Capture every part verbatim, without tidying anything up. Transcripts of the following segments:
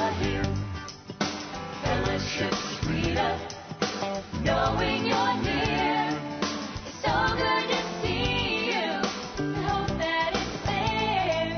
you're here. Fellowship sweeter, knowing you're near. It's so good to see you. Hope that it's there.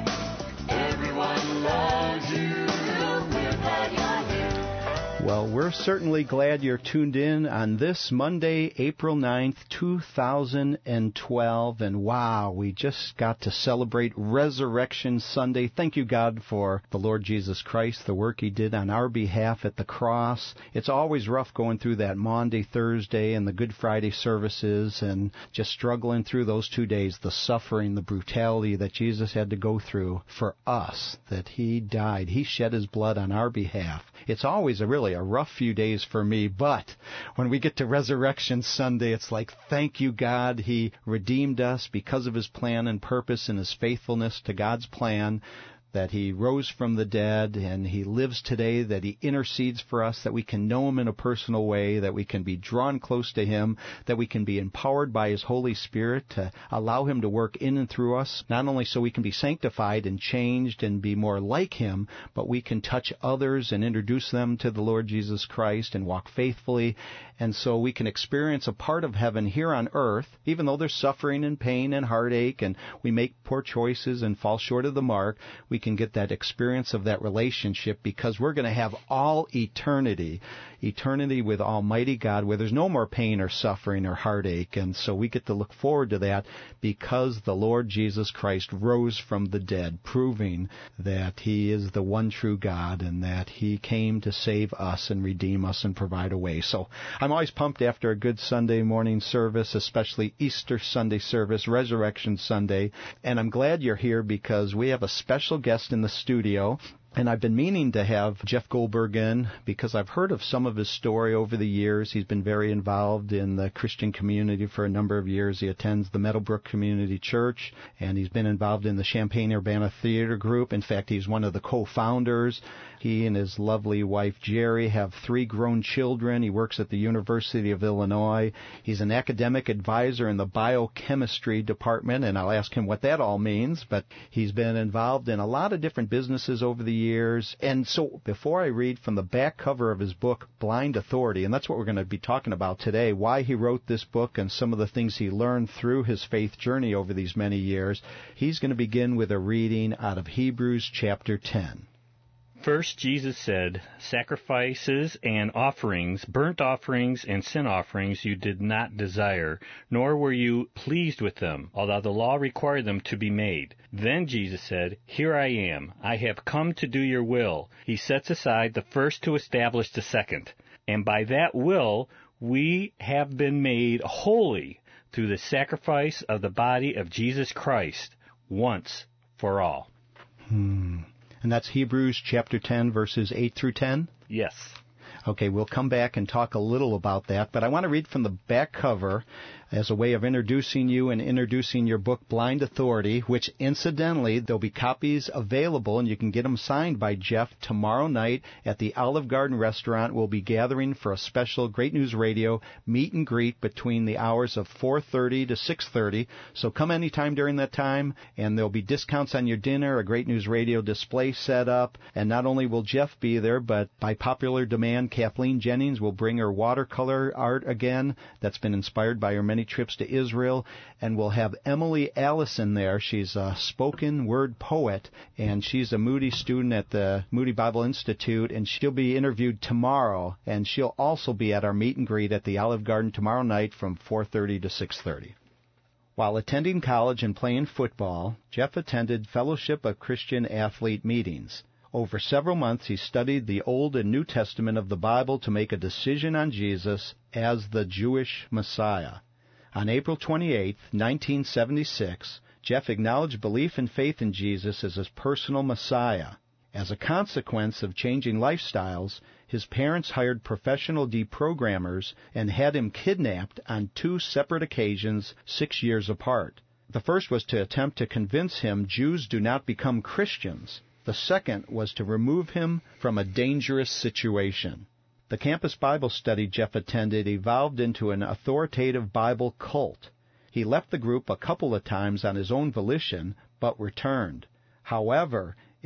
Everyone loves you. We're glad you're here. Well, we're certainly glad you're tuned in on this Monday, April ninth, two thousand twelve. And wow, we just got to celebrate Resurrection Sunday. Thank you, God, for the Lord Jesus Christ, the work He did on our behalf at the cross. It's always rough going through that Maundy, Thursday, and the Good Friday services and just struggling through those two days, the suffering, the brutality that Jesus had to go through for us, that He died. He shed His blood on our behalf. It's always a really a rough few days for me, but when we get to Resurrection Sunday, it's like, thank you, God. He redeemed us because of His plan and purpose and His faithfulness to God's plan, that He rose from the dead and He lives today, that He intercedes for us, that we can know Him in a personal way, that we can be drawn close to Him, that we can be empowered by His Holy Spirit to allow Him to work in and through us, not only so we can be sanctified and changed and be more like Him, but we can touch others and introduce them to the Lord Jesus Christ and walk faithfully, and so we can experience a part of heaven here on earth, even though there's suffering and pain and heartache and we make poor choices and fall short of the mark. We can get that experience of that relationship because we're going to have all eternity, eternity with Almighty God, where there's no more pain or suffering or heartache. And so we get to look forward to that because the Lord Jesus Christ rose from the dead, proving that He is the one true God and that He came to save us and redeem us and provide a way. So I'm always pumped after a good Sunday morning service, especially Easter Sunday service, Resurrection Sunday. And I'm glad you're here because we have a special guest in the studio. And I've been meaning to have Jeff Goldberg in because I've heard of some of his story over the years. He's been very involved in the Christian community for a number of years. He attends the Meadowbrook Community Church, and he's been involved in the Champaign-Urbana Theater Group. In fact, he's one of the co-founders. He and his lovely wife, Jerry, have three grown children. He works at the University of Illinois. He's an academic advisor in the biochemistry department, and I'll ask him what that all means. But he's been involved in a lot of different businesses over the years. Years. And so before I read from the back cover of his book, Blind Authority, and that's what we're going to be talking about today, why he wrote this book and some of the things he learned through his faith journey over these many years, he's going to begin with a reading out of Hebrews chapter ten. First, Jesus said, "Sacrifices and offerings, burnt offerings and sin offerings you did not desire, nor were you pleased with them, although the law required them to be made." Then Jesus said, "Here I am. I have come to do your will." He sets aside the first to establish the second. And by that will, we have been made holy through the sacrifice of the body of Jesus Christ, once for all. Hmm. And that's Hebrews chapter ten, verses eight through ten? Yes. Okay, we'll come back and talk a little about that, but I want to read from the back cover as a way of introducing you and introducing your book, Blind Authority, which, incidentally, there'll be copies available, and you can get them signed by Jeff tomorrow night at the Olive Garden restaurant. We'll be gathering for a special Great News Radio meet and greet between the hours of four thirty to six thirty, so come anytime during that time, and there'll be discounts on your dinner, a Great News Radio display set up, and not only will Jeff be there, but by popular demand, Kathleen Jennings will bring her watercolor art again that's been inspired by her many trips to Israel, and we'll have Emily Allison there. She's a spoken word poet, and she's a Moody student at the Moody Bible Institute, and she'll be interviewed tomorrow, and she'll also be at our meet and greet at the Olive Garden tomorrow night from four thirty to six thirty. While attending college and playing football, Jeff attended Fellowship of Christian Athlete meetings. Over several months, he studied the Old and New Testament of the Bible to make a decision on Jesus as the Jewish Messiah. On April twenty-eighth, nineteen seventy-six, Jeff acknowledged belief and faith in Jesus as his personal Messiah. As a consequence of changing lifestyles, his parents hired professional deprogrammers and had him kidnapped on two separate occasions six years apart. The first was to attempt to convince him Jews do not become Christians. The second was to remove him from a dangerous situation. The campus Bible study Jeff attended evolved into an authoritative Bible cult. He left the group a couple of times on his own volition, but returned. However,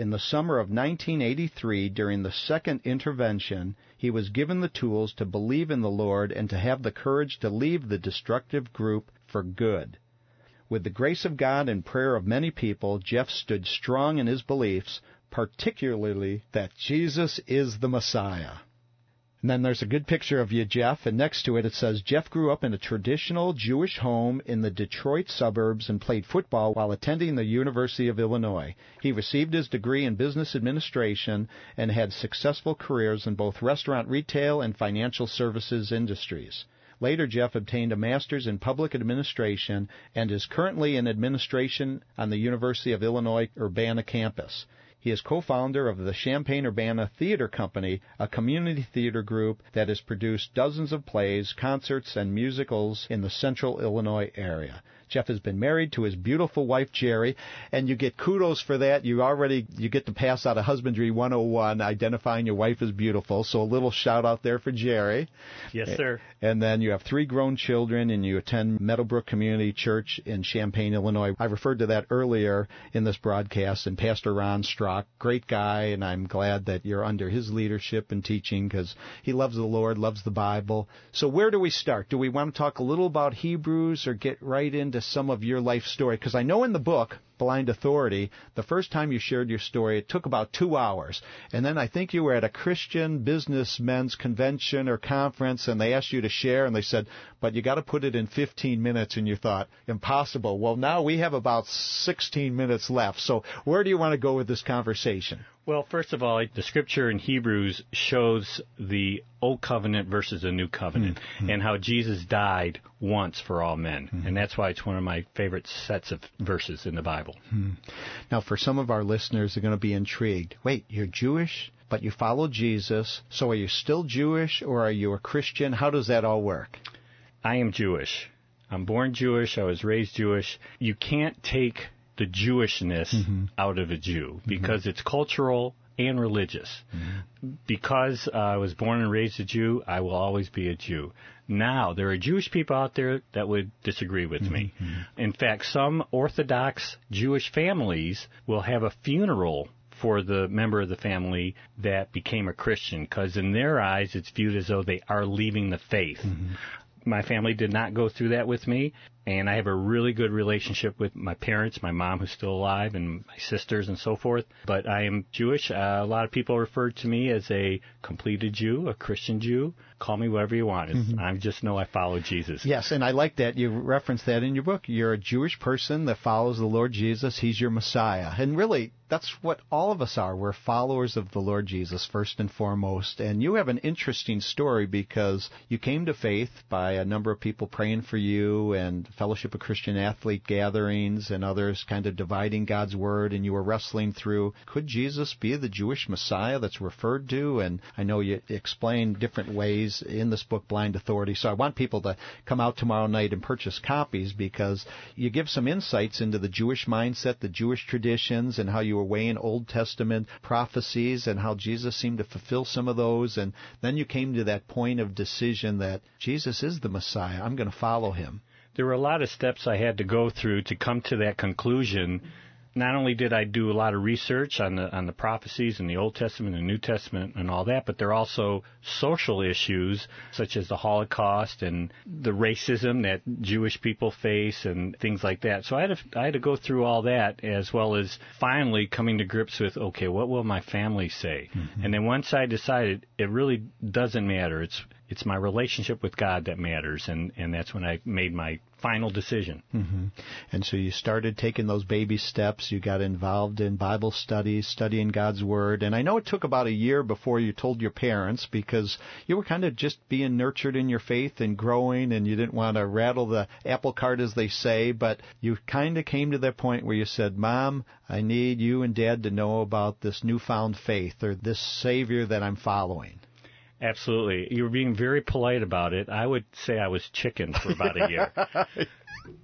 In the summer of nineteen eighty-three, during the second intervention, he was given the tools to believe in the Lord and to have the courage to leave the destructive group for good. With the grace of God and prayer of many people, Jeff stood strong in his beliefs, particularly that Jesus is the Messiah. And then there's a good picture of you, Jeff, and next to it it says, Jeff grew up in a traditional Jewish home in the Detroit suburbs and played football while attending the University of Illinois. He received his degree in business administration and had successful careers in both restaurant retail and financial services industries. Later, Jeff obtained a master's in public administration and is currently in administration on the University of Illinois Urbana campus. He is co-founder of the Champaign-Urbana Theater Company, a community theater group that has produced dozens of plays, concerts, and musicals in the central Illinois area. Jeff has been married to his beautiful wife, Jerry, and you get kudos for that. You already you get to pass out a Husbandry one oh one, identifying your wife as beautiful, so a little shout-out there for Jerry. Yes, sir. And then you have three grown children, and you attend Meadowbrook Community Church in Champaign, Illinois. I referred to that earlier in this broadcast, and Pastor Ron Strock, great guy, and I'm glad that you're under his leadership and teaching because he loves the Lord, loves the Bible. So where do we start? Do we want to talk a little about Hebrews or get right into some of your life story? Because I know in the book, Blind Authority, the first time you shared your story, it took about two hours. And then I think you were at a Christian businessmen's convention or conference, and they asked you to share, and they said, but you got to put it in fifteen minutes, and you thought, impossible. Well, now we have about sixteen minutes left. So where do you want to go with this conversation? Well, first of all, the scripture in Hebrews shows the Old Covenant versus the New Covenant, mm-hmm. and how Jesus died once for all men. Mm-hmm. And that's why it's one of my favorite sets of verses in the Bible. Mm-hmm. Now, for some of our listeners, they're going to be intrigued. Wait, you're Jewish, but you follow Jesus, so are you still Jewish, or are you a Christian? How does that all work? I am Jewish. I'm born Jewish. I was raised Jewish. You can't take the Jewishness mm-hmm. out of a Jew because mm-hmm. it's cultural and religious. Mm-hmm. Because uh, I was born and raised a Jew, I will always be a Jew. Now, there are Jewish people out there that would disagree with mm-hmm. me. In fact, some Orthodox Jewish families will have a funeral for the member of the family that became a Christian because in their eyes it's viewed as though they are leaving the faith. Mm-hmm. My family did not go through that with me, and I have a really good relationship with my parents, my mom who's still alive, and my sisters and so forth. But I am Jewish. Uh, a lot of people refer to me as a completed Jew, a Christian Jew. Call me whatever you want. Mm-hmm. I just know I follow Jesus. Yes, and I like that. You referenced that in your book. You're a Jewish person that follows the Lord Jesus. He's your Messiah. And really, that's what all of us are. We're followers of the Lord Jesus, first and foremost. And you have an interesting story because you came to faith by a number of people praying for you and Fellowship of Christian Athlete gatherings and others kind of dividing God's Word, and you were wrestling through, could Jesus be the Jewish Messiah that's referred to? And I know you explain different ways in this book, Blind Authority. So I want people to come out tomorrow night and purchase copies because you give some insights into the Jewish mindset, the Jewish traditions, and how you were weighing Old Testament prophecies and how Jesus seemed to fulfill some of those. And then you came to that point of decision that Jesus is the Messiah. I'm going to follow him. There were a lot of steps I had to go through to come to that conclusion. Not only did I do a lot of research on the on the prophecies in the Old Testament and New Testament and all that, but there are also social issues such as the Holocaust and the racism that Jewish people face and things like that. So I had to, I had to go through all that as well as finally coming to grips with, okay, what will my family say? Mm-hmm. And then once I decided it really doesn't matter. It's It's my relationship with God that matters, and, and that's when I made my final decision. Mm-hmm. And so you started taking those baby steps. You got involved in Bible studies, studying God's Word. And I know it took about a year before you told your parents because you were kind of just being nurtured in your faith and growing, and you didn't want to rattle the apple cart, as they say. But you kind of came to that point where you said, Mom, I need you and Dad to know about this newfound faith or this Savior that I'm following. Absolutely. You were being very polite about it. I would say I was chicken for about a year.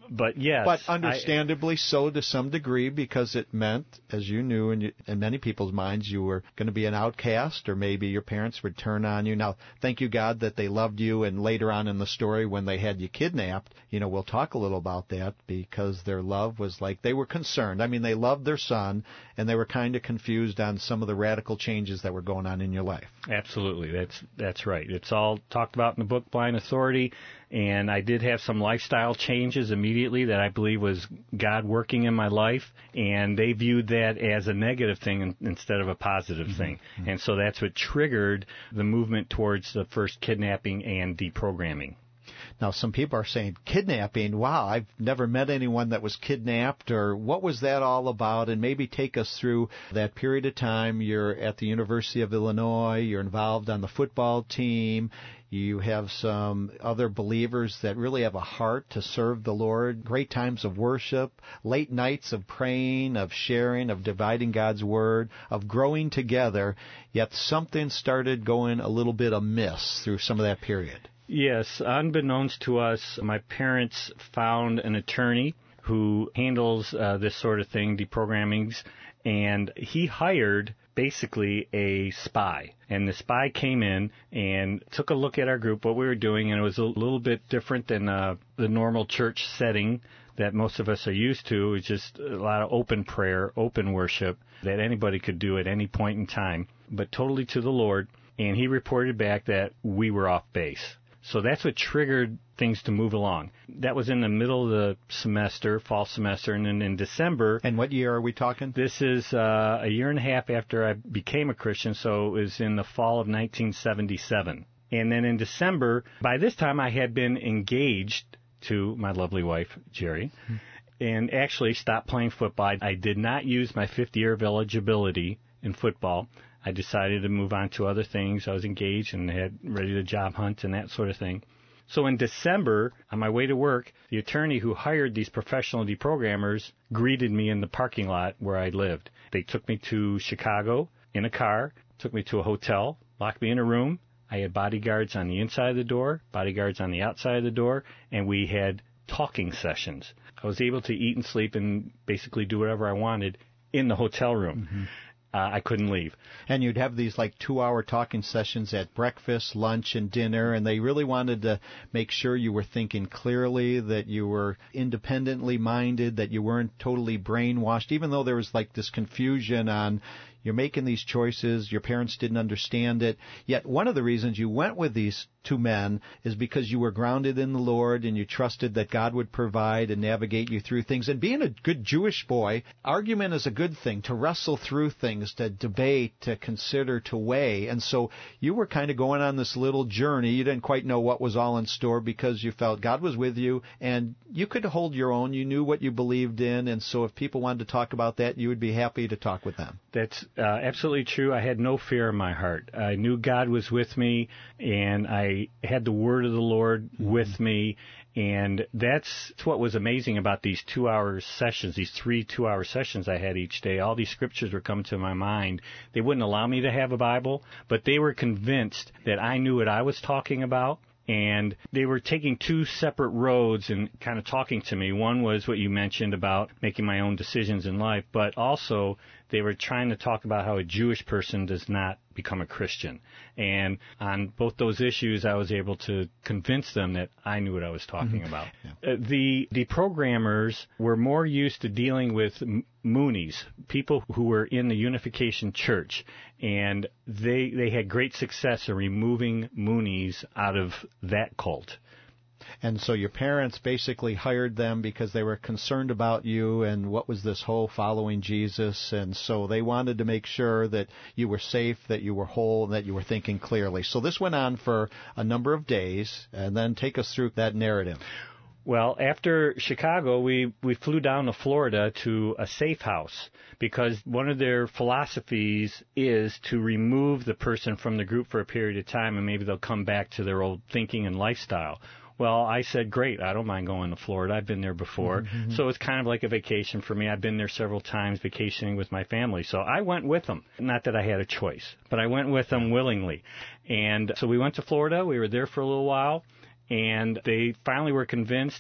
But yes. But understandably I, so to some degree, because it meant, as you knew in, in many people's minds, you were going to be an outcast, or maybe your parents would turn on you. Now, thank you, God, that they loved you, and later on in the story when they had you kidnapped, you know, we'll talk a little about that, because their love was like, they were concerned. I mean, they loved their son, and they were kind of confused on some of the radical changes that were going on in your life. Absolutely. That's that's right. It's all talked about in the book Blind Authority, and I did have some lifestyle changes immediately that I believe was God working in my life, and they viewed that as a negative thing instead of a positive mm-hmm. thing. Mm-hmm. And so that's what triggered the movement towards the first kidnapping and deprogramming. Now, some people are saying, kidnapping, wow, I've never met anyone that was kidnapped, or what was that all about? And maybe take us through that period of time. You're at the University of Illinois, you're involved on the football team, you have some other believers that really have a heart to serve the Lord, great times of worship, late nights of praying, of sharing, of dividing God's Word, of growing together, yet something started going a little bit amiss through some of that period. Yes, unbeknownst to us, my parents found an attorney who handles uh, this sort of thing, deprogrammings, and he hired basically a spy. And the spy came in and took a look at our group, what we were doing, and it was a little bit different than uh, the normal church setting that most of us are used to. It was just a lot of open prayer, open worship that anybody could do at any point in time, but totally to the Lord. And he reported back that we were off base. So that's what triggered things to move along. That was in the middle of the semester, fall semester, and then in December. And what year are we talking? This is uh, a year and a half after I became a Christian, so it was in the fall of nineteen seventy-seven. And then in December, by this time I had been engaged to my lovely wife, Jerry, hmm. and actually stopped playing football. I did not use my fifth year of eligibility in football. I decided to move on to other things. I was engaged and had ready to job hunt and that sort of thing. So in December, on my way to work, the attorney who hired these professional deprogrammers greeted me in the parking lot where I lived. They took me to Chicago in a car, took me to a hotel, locked me in a room. I had bodyguards on the inside of the door, bodyguards on the outside of the door, and we had talking sessions. I was able to eat and sleep and basically do whatever I wanted in the hotel room. Mm-hmm. Uh, I couldn't leave. And you'd have these like two-hour talking sessions at breakfast, lunch, and dinner, and they really wanted to make sure you were thinking clearly, that you were independently minded, that you weren't totally brainwashed, even though there was like this confusion on you're making these choices, your parents didn't understand it. Yet one of the reasons you went with these two men is because you were grounded in the Lord and you trusted that God would provide and navigate you through things. And being a good Jewish boy, argument is a good thing, to wrestle through things, to debate, to consider, to weigh. And so you were kind of going on this little journey. You didn't quite know what was all in store because you felt God was with you and you could hold your own. You knew what you believed in. And so if people wanted to talk about that, you would be happy to talk with them. That's uh, absolutely true. I had no fear in my heart. I knew God was with me, and I had the word of the Lord mm-hmm. with me, and that's what was amazing about these two-hour sessions, these three two-hour sessions I had each day. All these scriptures were coming to my mind. They wouldn't allow me to have a Bible, but they were convinced that I knew what I was talking about. And they were taking two separate roads and kind of talking to me. One was what you mentioned about making my own decisions in life, but also they were trying to talk about how a Jewish person does not become a Christian. And on both those issues, I was able to convince them that I knew what I was talking mm-hmm. about. Yeah. Uh, the deprogrammers were more used to dealing with Moonies, people who were in the Unification Church, and they they had great success in removing Moonies out of that cult. And so your parents basically hired them because they were concerned about you and what was this whole following Jesus, and so they wanted to make sure that you were safe, that you were whole, and that you were thinking clearly. So this went on for a number of days, and then take us through that narrative. Well, after Chicago, we, we flew down to Florida to a safe house because one of their philosophies is to remove the person from the group for a period of time and maybe they'll come back to their old thinking and lifestyle. Well, I said, great, I don't mind going to Florida. I've been there before. Mm-hmm. So it's kind of like a vacation for me. I've been there several times vacationing with my family. So I went with them. Not that I had a choice, but I went with them willingly. And so we went to Florida. We were there for a little while. And they finally were convinced that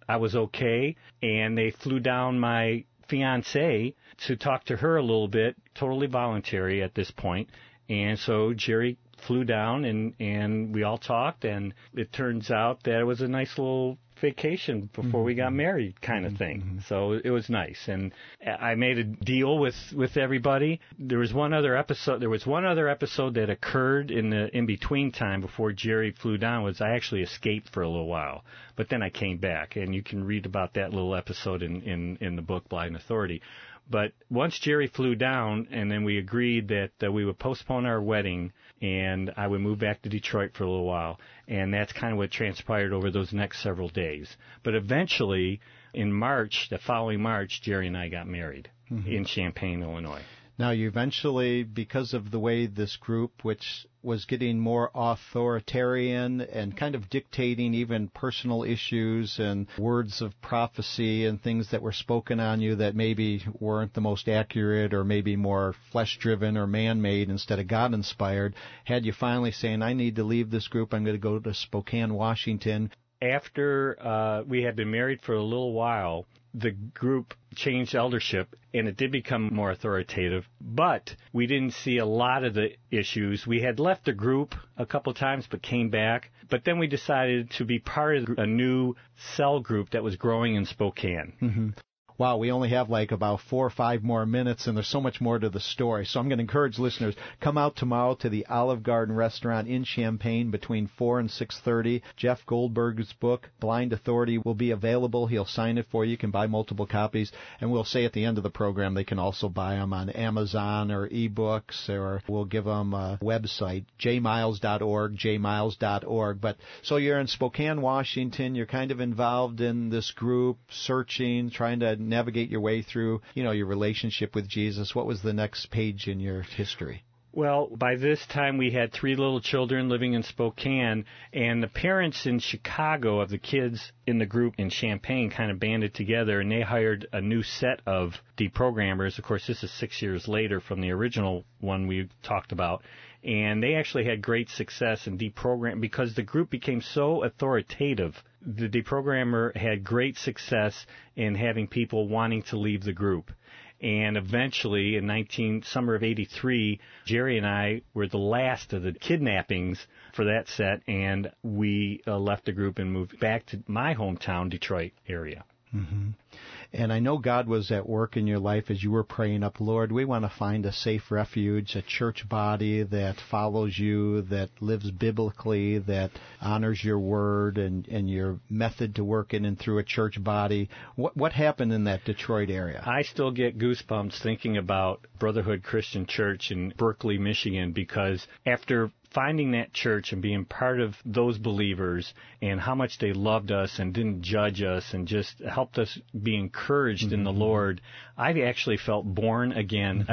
I was okay, and they flew down my fiancée to talk to her a little bit, totally voluntary at this point. And so Jerry flew down, and, and we all talked, and it turns out that it was a nice little vacation before we got married kind of thing. Mm-hmm. So it was nice. And I made a deal with, with everybody. There was one other episode, there was one other episode that occurred in the in-between time before Jerry flew down, was I actually escaped for a little while. But then I came back, and you can read about that little episode in, in, in the book Blind Authority. But once Jerry flew down, and then we agreed that uh, we would postpone our wedding, and I would move back to Detroit for a little while. And that's kind of what transpired over those next several days. But eventually, in March, the following March, Jerry and I got married mm-hmm. in Champaign, Illinois. Now, you eventually, because of the way this group, which was getting more authoritarian and kind of dictating even personal issues and words of prophecy and things that were spoken on you that maybe weren't the most accurate or maybe more flesh-driven or man-made instead of God-inspired, had you finally saying, I need to leave this group, I'm going to go to Spokane, Washington. After uh, we had been married for a little while, the group changed eldership, and it did become more authoritative, but we didn't see a lot of the issues. We had left the group a couple of times but came back, but then we decided to be part of a new cell group that was growing in Spokane. Mm-hmm. Wow, we only have like about four or five more minutes, and there's so much more to the story. So I'm going to encourage listeners, come out tomorrow to the Olive Garden restaurant in Champaign between four and six thirty. Jeff Goldberg's book, Blind Authority, will be available. He'll sign it for you. You can buy multiple copies. And we'll say at the end of the program they can also buy them on Amazon or ebooks, or we'll give them a website, j miles dot org, j miles dot org. But so you're in Spokane, Washington. You're kind of involved in this group, searching, trying to navigate your way through, you know, your relationship with Jesus. What was the next page in your history? Well, by this time we had three little children living in Spokane, and the parents in Chicago of the kids in the group in Champaign kind of banded together, and they hired a new set of deprogrammers. Of course, this is six years later from the original one we talked about. And they actually had great success in deprogram because the group became so authoritative. The deprogrammer had great success in having people wanting to leave the group. And eventually, in nineteen summer of eighty-three, Jerry and I were the last of the kidnappings for that set, and we uh, left the group and moved back to my hometown, Detroit area. Mm-hmm. And I know God was at work in your life as you were praying up, Lord, we want to find a safe refuge, a church body that follows you, that lives biblically, that honors your word and, and your method to work in and through a church body. What, what happened in that Detroit area? I still get goosebumps thinking about Brotherhood Christian Church in Berkeley, Michigan, because after finding that church and being part of those believers and how much they loved us and didn't judge us and just helped us be encouraged mm-hmm. in the Lord, I actually felt born again,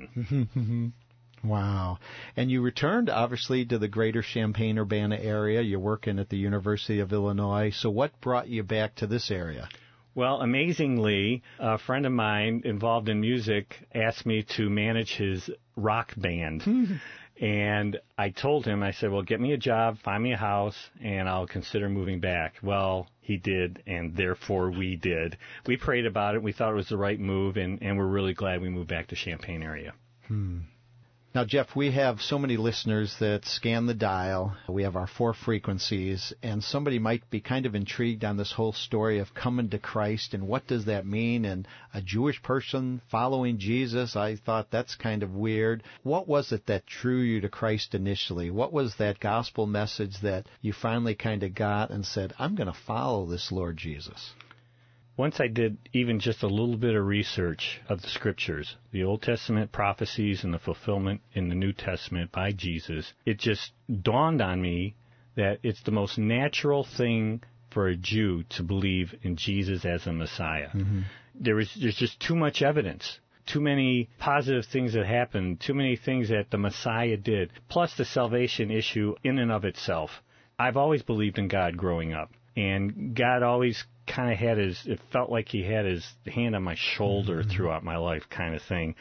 again. Wow. And you returned, obviously, to the greater Champaign-Urbana area. You're working at the University of Illinois. So what brought you back to this area? Well, amazingly, a friend of mine involved in music asked me to manage his rock band. And I told him, I said, well, get me a job, find me a house, and I'll consider moving back. Well, he did, and therefore we did. We prayed about it. We thought it was the right move, and, and we're really glad we moved back to Champaign area. Hmm. Now, Jeff, we have so many listeners that scan the dial. We have our four frequencies, and somebody might be kind of intrigued on this whole story of coming to Christ, and what does that mean? And a Jewish person following Jesus, I thought that's kind of weird. What was it that drew you to Christ initially? What was that gospel message that you finally kind of got and said, I'm going to follow this Lord Jesus? Once I did even just a little bit of research of the Scriptures, the Old Testament prophecies and the fulfillment in the New Testament by Jesus, it just dawned on me that it's the most natural thing for a Jew to believe in Jesus as a Messiah. Mm-hmm. There is, there's just too much evidence, too many positive things that happened, too many things that the Messiah did, plus the salvation issue in and of itself. I've always believed in God growing up, and God always kind of had his, it felt like he had his hand on my shoulder mm-hmm. throughout my life kind of thing.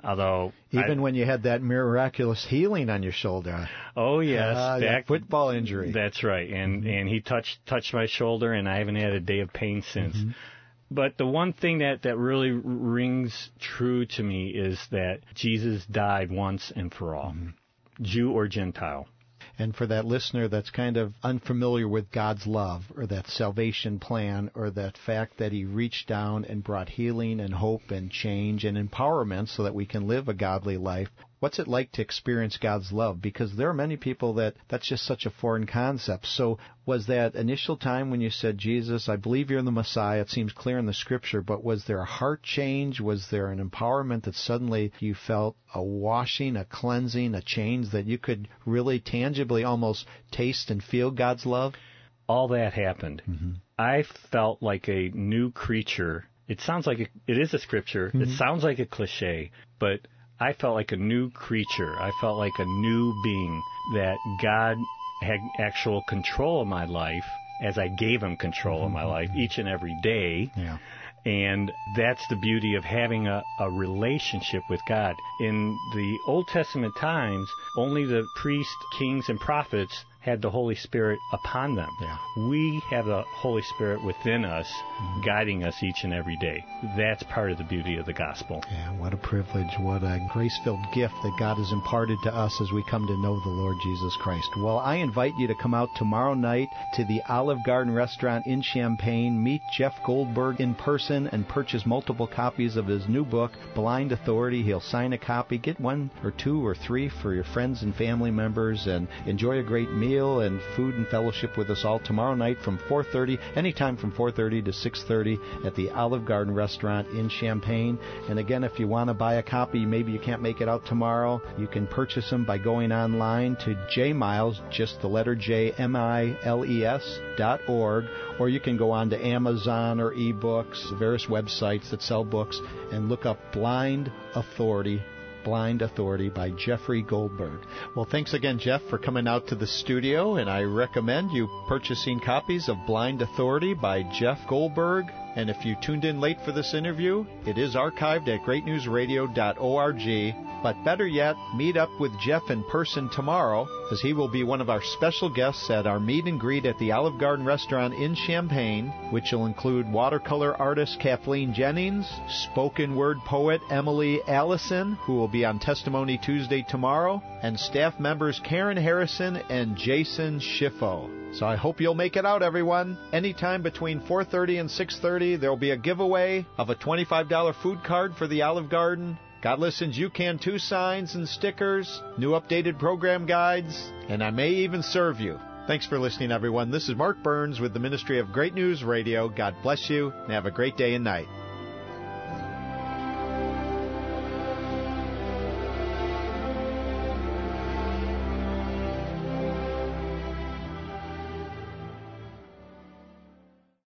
Although Even I, when you had that miraculous healing on your shoulder. oh yes, Uh, that back, football injury. That's right, and and he touched touched my shoulder, and I haven't had a day of pain since. Mm-hmm. But the one thing that, that really rings true to me is that Jesus died once and for all, Mm-hmm. Jew or Gentile. And for that listener that's kind of unfamiliar with God's love or that salvation plan or that fact that he reached down and brought healing and hope and change and empowerment so that we can live a godly life, what's it like to experience God's love? Because there are many people that that's just such a foreign concept. So was that initial time when you said, Jesus, I believe you're the Messiah, it seems clear in the Scripture, but was there a heart change? Was there an empowerment that suddenly you felt a washing, a cleansing, a change that you could really tangibly almost taste and feel God's love? All that happened. Mm-hmm. I felt like a new creature. It sounds like a, it is a scripture. Mm-hmm. It sounds like a cliche, but I felt like a new creature. I felt like a new being, that God had actual control of my life as I gave him control of my life each and every day. Yeah. And that's the beauty of having a, a relationship with God. In the Old Testament times, only the priests, kings, and prophets had the Holy Spirit upon them. Yeah. We have the Holy Spirit within us, mm-hmm. guiding us each and every day. That's part of the beauty of the gospel. Yeah, what a privilege, what a grace-filled gift that God has imparted to us as we come to know the Lord Jesus Christ. Well, I invite you to come out tomorrow night to the Olive Garden restaurant in Champaign, meet Jeff Goldberg in person, and purchase multiple copies of his new book, Blind Authority. He'll sign a copy, get one or two or three for your friends and family members, and enjoy a great meal and food and fellowship with us all tomorrow night from four thirty, anytime from four thirty to six thirty at the Olive Garden restaurant in Champaign. And again, if you want to buy a copy, maybe you can't make it out tomorrow, you can purchase them by going online to jmiles, just the letter J, M I L E S dot org, or you can go on to Amazon or eBooks, various websites that sell books, and look up Blind Authority. Blind Authority by Jeffrey Goldberg. Well, thanks again, Jeff, for coming out to the studio, and I recommend you purchasing copies of Blind Authority by Jeff Goldberg. And if you tuned in late for this interview, it is archived at great news radio dot org. But better yet, meet up with Jeff in person tomorrow, as he will be one of our special guests at our meet and greet at the Olive Garden restaurant in Champaign, which will include watercolor artist Kathleen Jennings, spoken word poet Emily Allison, who will be on Testimony Tuesday tomorrow, and staff members Karen Harrison and Jason Schiffo. So I hope you'll make it out, everyone. Anytime between four thirty and six thirty, there will be a giveaway of a twenty-five dollars food card for the Olive Garden, God Listens You Can Too signs and stickers, new updated program guides, and I may even serve you. Thanks for listening, everyone. This is Mark Burns with the Ministry of Great News Radio. God bless you, and have a great day and night.